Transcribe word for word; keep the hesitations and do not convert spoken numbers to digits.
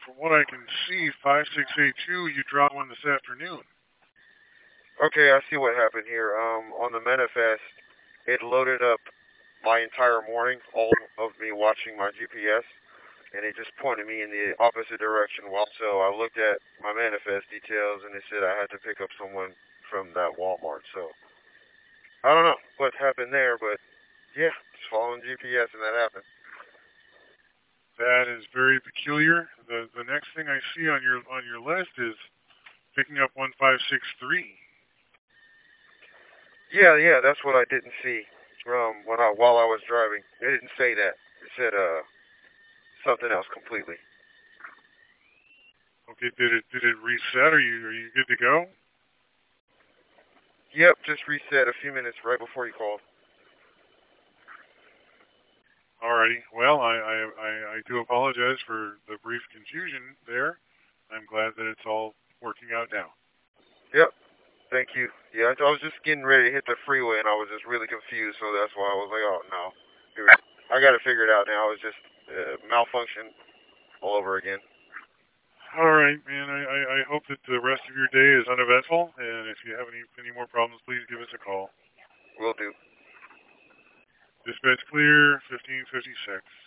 from what I can see, five six eight two, you dropped one this afternoon. Okay, I see what happened here. Um, on the manifest, it loaded up my entire morning, all of me watching my G P S, and it just pointed me in the opposite direction. Well, so I looked at my manifest details, and it said I had to pick up someone from that Walmart. So I don't know what happened there, but yeah, just following G P S, and that happened. That is very peculiar. The the next thing I see on your on your list is picking up one five six three. Yeah, yeah, that's what I didn't see um, when I while I was driving. It didn't say that. It said uh something else completely. Okay, did it did it reset? Are you are you good to go? Yep, just reset a few minutes right before you called. Alrighty. Well, I, I I I do apologize for the brief confusion there. I'm glad that it's all working out now. Yep, thank you. Yeah, I was just getting ready to hit the freeway, and I was just really confused, so that's why I was like, oh no, here, I got it figured out now. It was just uh, malfunction all over again. All right, man. I, I, I hope that the rest of your day is uneventful, and if you have any any more problems, please give us a call. Will do. Dispatch clear, fifteen fifty-six.